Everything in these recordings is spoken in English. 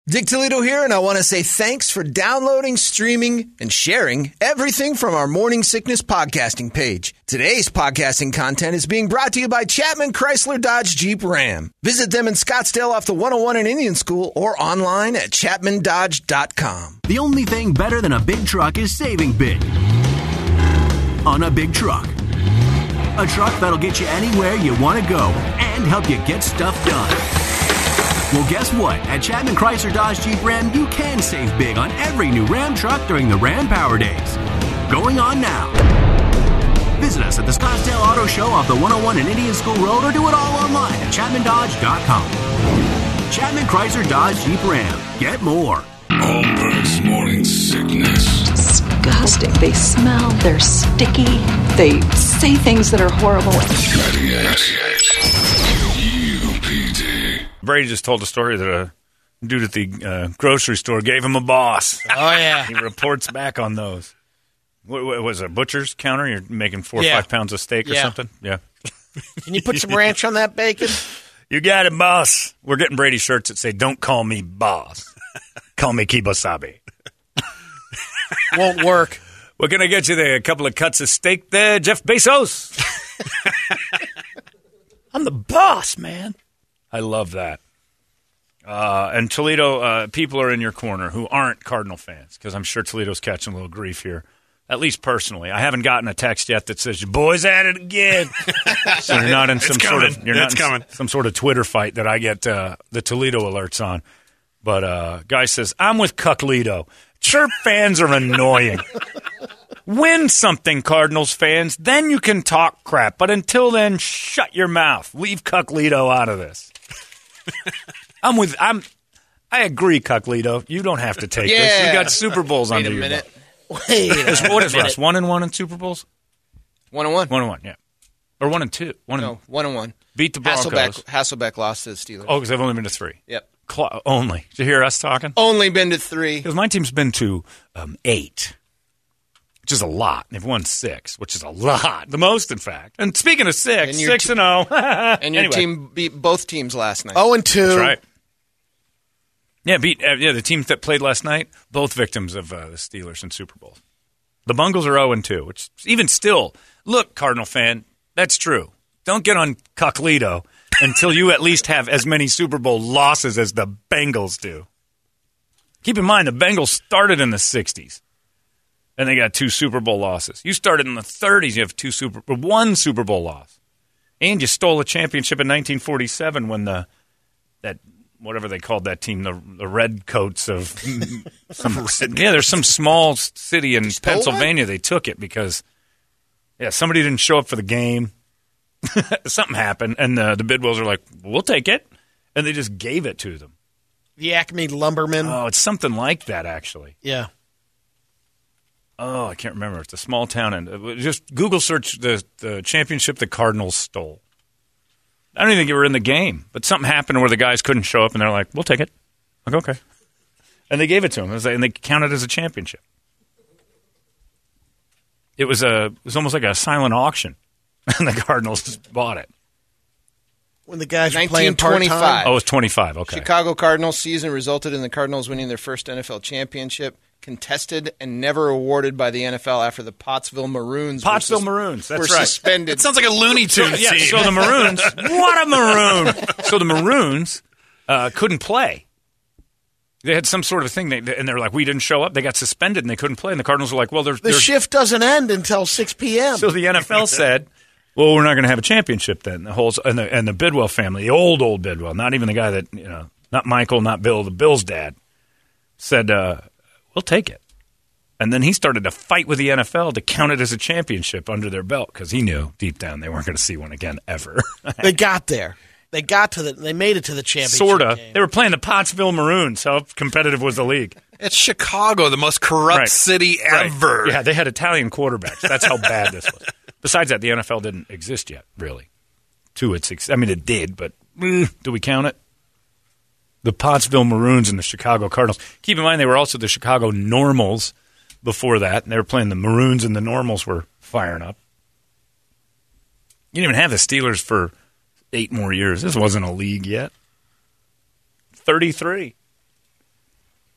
Dick Toledo here, and I want to say thanks for downloading, streaming, and sharing everything from our Morning Sickness podcasting page. Today's podcasting content is being brought to you by Chapman Chrysler Dodge Jeep Ram. Visit them in Scottsdale off the 101 in Indian School or online at chapmandodge.com. The only thing better than a big truck is saving big on a big truck. A truck that'll get you anywhere you want to go and help you get stuff done. Well, guess what? At Chapman Chrysler Dodge Jeep Ram, you can save big on every new Ram truck during the Ram Power Days. Going on now. Visit us at the Scottsdale Auto Show off the 101 and Indian School Road, or do it all online at ChapmanDodge.com. Chapman Chrysler Dodge Jeep Ram. Get more. Holmberg's Morning Sickness. Disgusting. They smell. They're sticky. They say things that are horrible. 98 UPD. Brady just told a story that a dude at the grocery store gave him a boss. Oh, yeah. He reports back on those. What was it, a butcher's counter? You're making 4 or 5 pounds of steak or something? Yeah. Can you put some ranch on that bacon? You got it, boss. We're getting Brady shirts that say, "Don't call me boss. Call me Kibosabe." Won't work. We're going to get you a couple of cuts of steak there, Jeff Bezos. I'm the boss, man. I love that. And Toledo, people are in your corner who aren't Cardinal fans, because I'm sure Toledo's catching a little grief here, at least personally. I haven't gotten a text yet that says, "Your boy's at it again." So you're not in some sort of Twitter fight that I get the Toledo alerts on. But guy says, "I'm with Cuckledo. Chirp fans are annoying. Win something, Cardinals fans, then you can talk crap. But until then, shut your mouth. Leave Cuckledo out of this." I agree, Cuckledo. You don't have to take this. You got Super Bowls under your belt. Wait a What is minute. Russ? 1-1 in Super Bowls? 1-1. 1-1, yeah. Or 1-2. 1-1. Beat the Broncos. Hasselbeck lost to the Steelers. Oh, because they've only been to 3. Yep. Only. Did you hear us talking? Only been to 3. Because my team's been to 8, which is a lot. They've won 6, which is a lot. The most, in fact. And speaking of 6, 6-0. And your team beat both teams last night. 0-2. That's right. Yeah, the teams that played last night, both victims of the Steelers in Super Bowl. The Bungles are 0-2, which even still, look, Cardinal fan, that's true. Don't get on Cuckledo until you at least have as many Super Bowl losses as the Bengals do. Keep in mind, the Bengals started in the 60s, and they got 2 Super Bowl losses. You started in the 30s, you have 1 Super Bowl loss. And you stole a championship in 1947 when that whatever they called that team, the Redcoats of some city. Yeah, there's some small city in Pennsylvania. They took it because somebody didn't show up for the game. Something happened, and the Bidwells are like, "We'll take it," and they just gave it to them. The Acme Lumbermen. Oh, it's something like that, actually. Yeah. Oh, I can't remember. It's a small town, and just Google search the championship the Cardinals stole. I don't even think you were in the game, but something happened where the guys couldn't show up, and they're like, "We'll take it." Like, okay. And they gave it to them, and they counted it as a championship. It was almost like a silent auction, and the Cardinals bought it. When the guys were playing part-time. Oh, it was 25, okay. Chicago Cardinals season resulted in the Cardinals winning their first NFL championship, contested and never awarded by the NFL after the Pottsville Maroons That's were right. suspended. It sounds like a Looney Tunes Yeah, team. so the Maroons, what a Maroon! So the Maroons couldn't play. They had some sort of thing, and they're like, "We didn't show up." They got suspended, and they couldn't play. And the Cardinals were like, "Well, the shift doesn't end until 6 p.m. So the NFL said, "Well, we're not going to have a championship then." And the Bidwell family, the old Bidwell, not even the guy that not Michael, not Bill, the Bill's dad, said, "We'll take it." And then he started to fight with the NFL to count it as a championship under their belt because he knew deep down they weren't going to see one again ever. They got there. They made it to the championship. Sorta. Game. They were playing the Pottsville Maroons. How competitive was the league? It's Chicago, the most corrupt city ever. Right. Yeah, they had Italian quarterbacks. That's how bad this was. Besides that, the NFL didn't exist yet, really. It did, but do we count it? The Pottsville Maroons and the Chicago Cardinals. Keep in mind, they were also the Chicago Normals before that, and they were playing the Maroons, and the Normals were firing up. You didn't even have the Steelers for 8 more years. This wasn't a league yet. 33.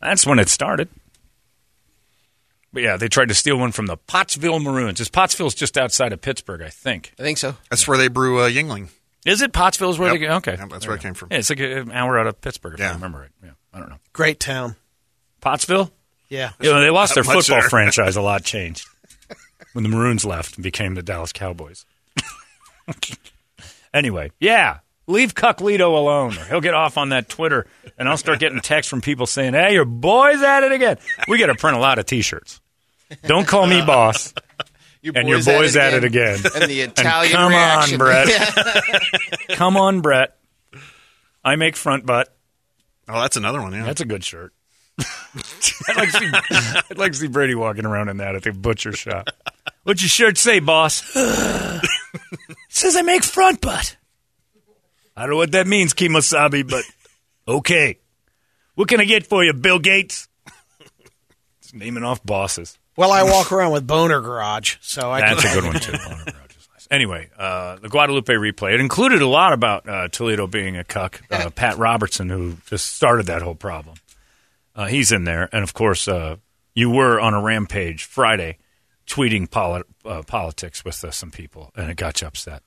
That's when it started. But yeah, they tried to steal one from the Pottsville Maroons. Pottsville's just outside of Pittsburgh, I think. I think so. That's where they brew Yingling. Is it? Pottsville's where Yep. they go? Okay. Yep, that's where it came from. Yeah, it's like an hour out of Pittsburgh, if I remember it. Yeah, I don't know. Great town. Pottsville? Yeah. You know, they lost their Much football there. franchise. A lot changed when the Maroons left and became the Dallas Cowboys. Anyway, yeah. Leave Cucklito alone, or he'll get off on that Twitter, and I'll start getting texts from people saying, hey, your boy's at it again. We got to print a lot of T-shirts. Don't call me boss. Your boy's at it again. And the Italian come reaction. on, Brett. Come on, Brett. I make front butt. Oh, that's another one, yeah. That's a good shirt. I'd like to see Brady walking around in that at the butcher shop. What's your shirt say, boss? It says I make front butt. I don't know what that means, Kimosabi, but okay. What can I get for you, Bill Gates? Just naming off bosses. Well, I walk around with Boner Garage, so I That's a good one, too. Boner Garage is nice. Anyway, the Guadalupe replay. It included a lot about Toledo being a cuck. Pat Robertson, who just started that whole problem. He's in there. And, of course, you were on a rampage Friday tweeting politics with some people, and it got you upset.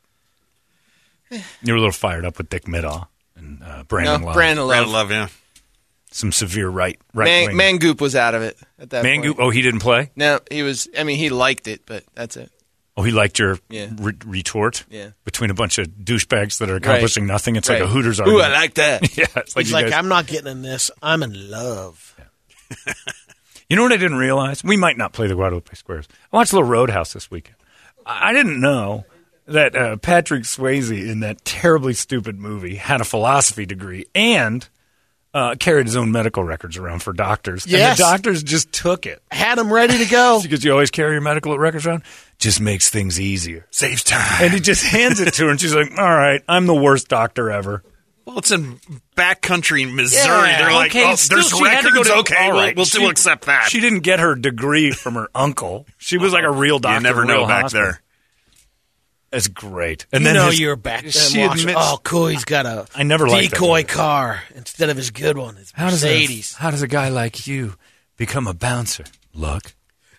You were a little fired up with Dick Middaugh and Brandon Love. Brandon Love, yeah. Some severe right wing. Mangoop was out of it at that point. Mangoop? Oh, he didn't play? No, he was. I mean, he liked it, but that's it. Oh, he liked your Yeah. retort? Yeah. Between a bunch of douchebags that are accomplishing nothing. It's like a Hooters Ooh, argument. I like that. Yeah, it's like He's you like, guys- I'm not getting in this. I'm in love. You know what I didn't realize? We might not play the Guadalupe Squares. I watched a little Roadhouse this weekend. I didn't know that Patrick Swayze in that terribly stupid movie had a philosophy degree and carried his own medical records around for doctors. Yes. And the doctors just took it. Had him ready to go. Because you always carry your medical records around. Just makes things easier. Saves time. And he just hands it to her, and she's like, all right, I'm the worst doctor ever. Well, it's in backcountry Missouri. Yeah, They're like, okay, oh, still, there's she had to records? go to- Okay, all right. we'll still accept that. She didn't get her degree from her uncle. She was like a real doctor. You never in a real know back hospital. there. That's great. And You then know his- you're back there she watching. admits- Oh, cool. He's got a I never liked that decoy movie. car instead of his good one. His Mercedes. How does a guy like you become a bouncer? Luck.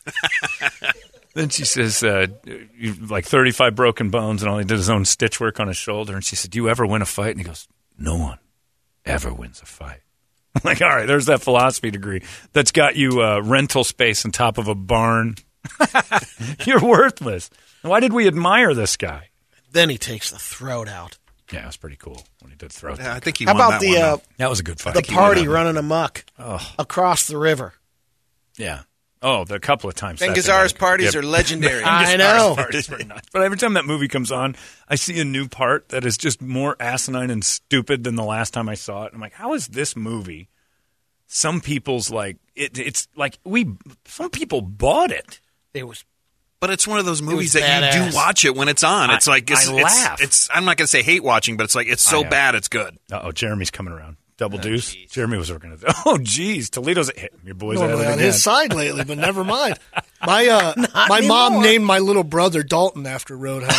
Then she says, you've like 35 broken bones, and all he did his own stitch work on his shoulder. And she said, do you ever win a fight? And he goes, no one ever wins a fight. I'm like, all right, there's that philosophy degree that's got you rental space on top of a barn. You're worthless. Why did we admire this guy? Then he takes the throat out. Yeah, it was pretty cool when he did throw. Yeah, I think he How won about that the one, though. That was a good fight. the party running amok Oh. across the river? Yeah. Oh, the couple of times. Ben that thing Gazzara's happened. parties Yep. are legendary. I know. Parties were nuts. But every time that movie comes on, I see a new part that is just more asinine and stupid than the last time I saw it. I'm like, how is this movie? Some people's like it's like some people bought it. It was But it's one of those movies was that you badass. do watch it when it's on. It's like I laugh. It's I'm not going to say hate watching, but it's like it's so bad it's good. Oh, Jeremy's coming around. Double deuce. Geez. Jeremy was working at oh, geez. Toledo's your boys at it Normally on again. his side lately, but never mind. My mom named my little brother Dalton after Roadhouse.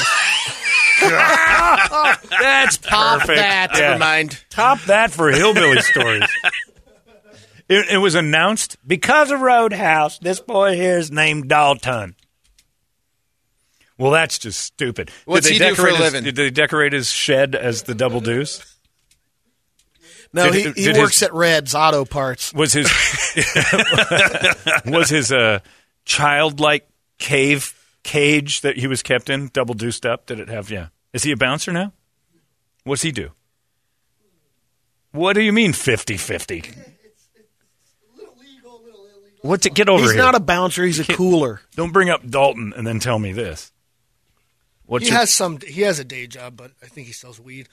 That's perfect. that. Yeah. Never mind. Top that for hillbilly stories. It was announced because of Roadhouse. This boy here is named Dalton. Well, that's just stupid. What's he do for a living? Did they decorate his shed as the Double Deuce? no. Did He works at Red's Auto Parts. Was his childlike cage that he was kept in double deuced up? Did it have? Yeah. Is he a bouncer now? What's he do? What do you mean 50-50? What's it? Get over He's here. not a bouncer. He's a cooler. Don't bring up Dalton and then tell me this. He has a day job, but I think he sells weed.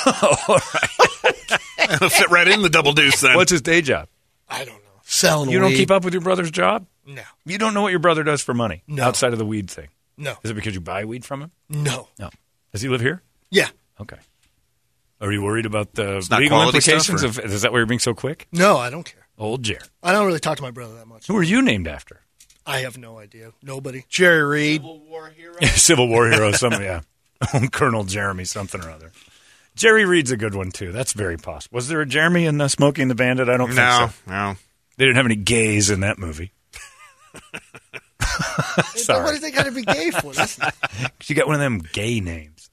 Fit right in the double deuce then. What's his day job? I don't know. Selling You weed. don't keep up with your brother's job? No. You don't know what your brother does for money No. outside of the weed thing? No. Is it because you buy weed from him? No. No. Does he live here? Yeah. Okay. Are you worried about the not legal quality implications stuff, of? Is that why you're being so quick? No, I don't care. Old Jer. I don't really talk to my brother that much. Who are you named after? I have no idea. Nobody. Jerry Reed. Civil War hero, something, yeah. Colonel Jeremy something or other. Jerry Reed's a good one, too. That's very possible. Was there a Jeremy in Smokey and the Bandit? I don't think so. No. They didn't have any gays in that movie. Sorry. What do they got to be gay for? You got one of them gay names.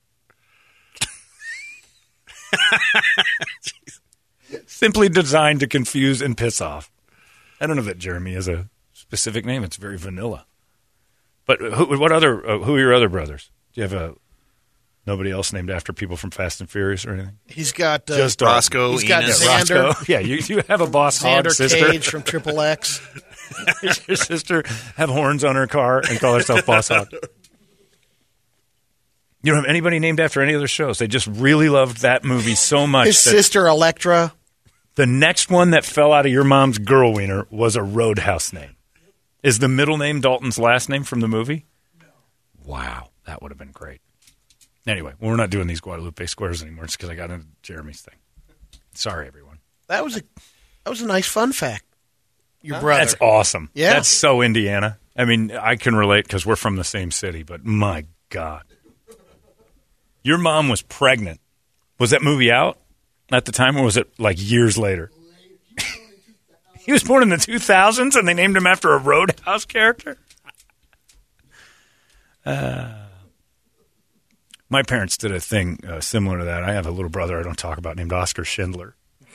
Simply designed to confuse and piss off. I don't know that Jeremy is a specific name. It's very vanilla. But who are your other brothers? Do you have nobody else named after people from Fast and Furious or anything? He's got just Roscoe. He's got Enos. Xander. Roscoe. Yeah, you have a boss hog Xander sister. Cage from Triple X. Does your sister have horns on her car and call herself Boss Hog? You don't have anybody named after any other shows. They just really loved that movie so much. His sister Electra. The next one that fell out of your mom's girl wiener was a Roadhouse name. Is the middle name Dalton's last name from the movie? No. Wow, that would have been great. Anyway, we're not doing these Guadalupe Squares anymore. It's because I got into Jeremy's thing. Sorry, everyone. That was a nice fun fact. Your brother. That's awesome. Yeah. That's so Indiana. I mean, I can relate because we're from the same city, but my God. Your mom was pregnant. Was that movie out at the time, or was it like years later? He was born in the 2000s, and they named him after a Roadhouse character? My parents did a thing similar to that. I have a little brother I don't talk about named Oscar Schindler.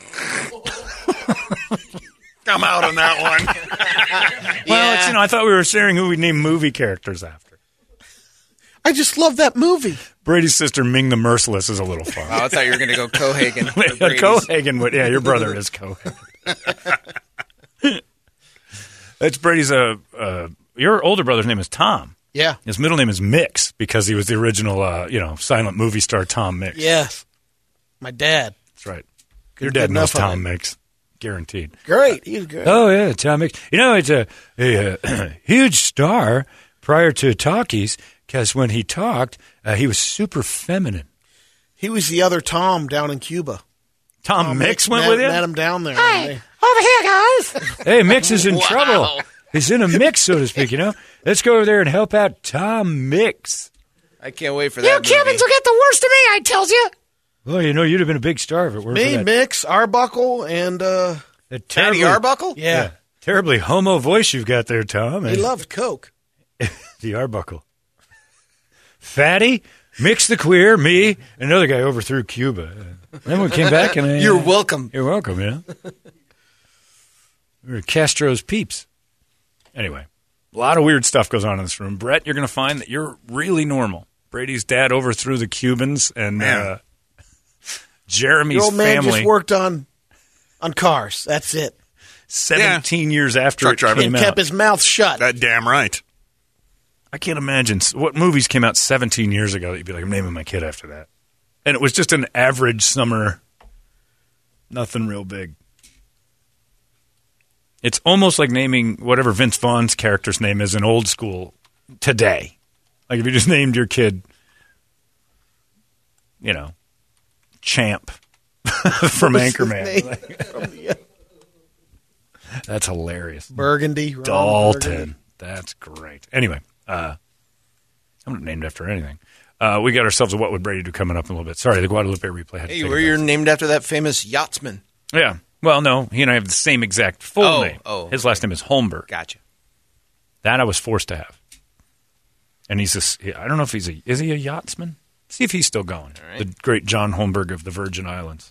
I'm out on that one. Well, it's, I thought we were sharing who we name movie characters after. I just love that movie. Brady's sister Ming the Merciless is a little far. Oh, I thought you were going to go Cohagen. Cohagen would, yeah, your brother is Cohagen. That's Brady's. Your older brother's name is Tom. Yeah. His middle name is Mix because he was the original, silent movie star Tom Mix. Yes. My dad. That's right. Your dad knows Tom Mix. Guaranteed. Great. He's good. Oh, yeah, Tom Mix. It's a huge star prior to talkies because when he talked, he was super feminine. He was the other Tom down in Cuba. Tom Mix went with him? Met him down there. Hey, over here, guys. Hey, Mix is in trouble. He's in a mix, so to speak, Let's go over there and help out Tom Mix. I can't wait for that. You Cubans will get the worst of me, I tells you. Well, you'd have been a big star if it weren't for that. Me, Mix, Arbuckle, and... Patty Arbuckle? Yeah. Terribly homo voice you've got there, Tom. He loved Coke. The Arbuckle. Fatty, Mix the queer, me, another guy overthrew Cuba. Then we came back and... You're welcome. You're welcome, We were Castro's peeps. Anyway, a lot of weird stuff goes on in this room. Brett, you're going to find that you're really normal. Brady's dad overthrew the Cubans, and Jeremy's Your old man family just worked on cars. That's it. 17 years after it came and out. kept his mouth shut. That damn right. I can't imagine what movies came out 17 years ago that you'd be like, I'm naming my kid after that. And it was just an average summer, nothing real big. It's almost like naming whatever Vince Vaughn's character's name is in Old School today. Like if you just named your kid, Champ from Anchorman. That's hilarious. Burgundy. Dalton. Burgundy. That's great. Anyway, I'm not named after anything. We got ourselves a What Would Brady Do coming up in a little bit. Sorry, the Guadalupe replay had to Hey, take were you named after that famous yachtsman? Yeah. Well, no, he and I have the same exact full name. Oh, his last name is Holmberg. Gotcha. That I was forced to have. And I don't know if is he a yachtsman? See if he's still going. Right. The great John Holmberg of the Virgin Islands.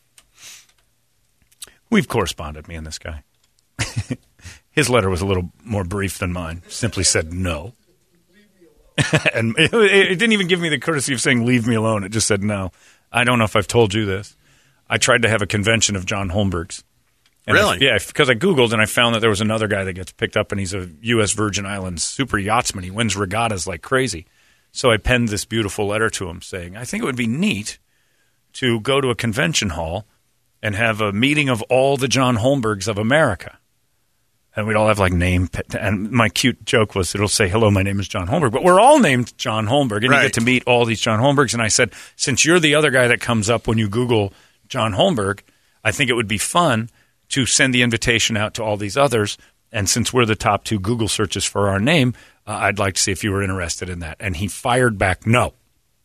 We've corresponded, me and this guy. His letter was a little more brief than mine. Simply said no. And it didn't even give me the courtesy of saying leave me alone. It just said no. I don't know if I've told you this. I tried to have a convention of John Holmbergs. And really? Because I Googled and I found that there was another guy that gets picked up and he's a U.S. Virgin Islands super yachtsman. He wins regattas like crazy. So I penned this beautiful letter to him saying, I think it would be neat to go to a convention hall and have a meeting of all the John Holmbergs of America. And we'd all have name. And my cute joke was it'll say, hello, my name is John Holmberg. But we're all named John Holmberg. And you get to meet all these John Holmbergs. And I said, since you're the other guy that comes up when you Google John Holmberg, I think it would be fun to send the invitation out to all these others. And since we're the top 2 Google searches for our name, I'd like to see if you were interested in that. And he fired back, no.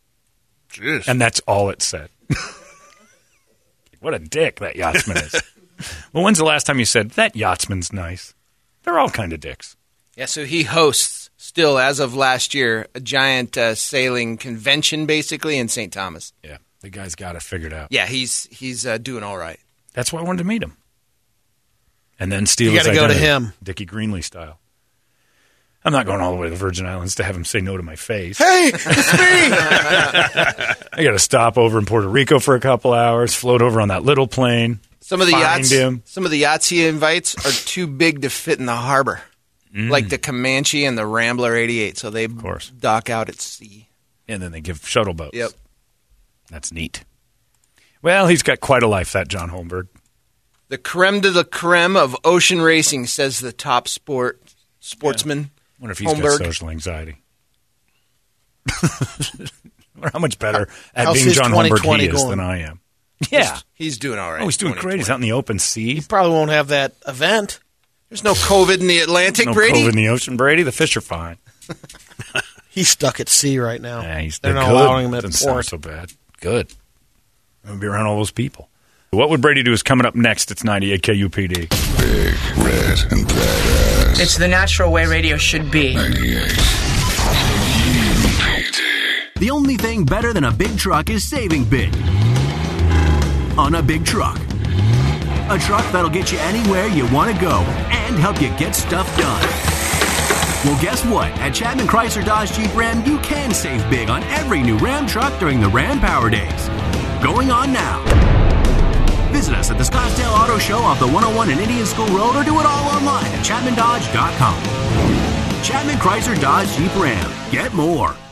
Jeez. And that's all it said. What a dick that yachtsman is. Well, when's the last time you said, that yachtsman's nice? They're all kind of dicks. Yeah, so he hosts, still as of last year, a giant sailing convention, basically, in St. Thomas. Yeah, the guy's got it figured out. Yeah, he's doing all right. That's why I wanted to meet him. And then steal his You got to go to identity, him. Dickie Greenlee style. I'm not going all the way to the Virgin Islands to have him say no to my face. Hey, it's me. I got to stop over in Puerto Rico for a couple hours, float over on that little plane. Some of the find him. Some of the yachts he invites are too big to fit in the harbor, like the Comanche and the Rambler 88. So they dock out at sea, and then they give shuttle boats. Yep, that's neat. Well, he's got quite a life, that John Holmberg. The creme de la creme of ocean racing, says the top sportsman. Yeah. I wonder if he's got social anxiety. Or how much better at being John Holmberg he is than I am. Yeah. He's doing all right. Oh, he's doing great. He's out in the open sea. He probably won't have that event. There's no COVID in the Atlantic, no Brady. COVID in the ocean, Brady. The fish are fine. He's stuck at sea right now. Yeah, they're not allowing him at Doesn't port. sound so bad. Good. I'm going to be around all those people. What would Brady do is coming up next. It's 98 KUPD. Big, red, and badass. It's the natural way radio should be. 98 UPD. The only thing better than a big truck is saving big. On a big truck. A truck that'll get you anywhere you want to go and help you get stuff done. Well, guess what? At Chapman Chrysler Dodge Jeep Ram, you can save big on every new Ram truck during the Ram Power Days. Going on now. Visit us at the Scottsdale Auto Show off the 101 and Indian School Road, or do it all online at ChapmanDodge.com. Chapman Chrysler Dodge Jeep Ram. Get more.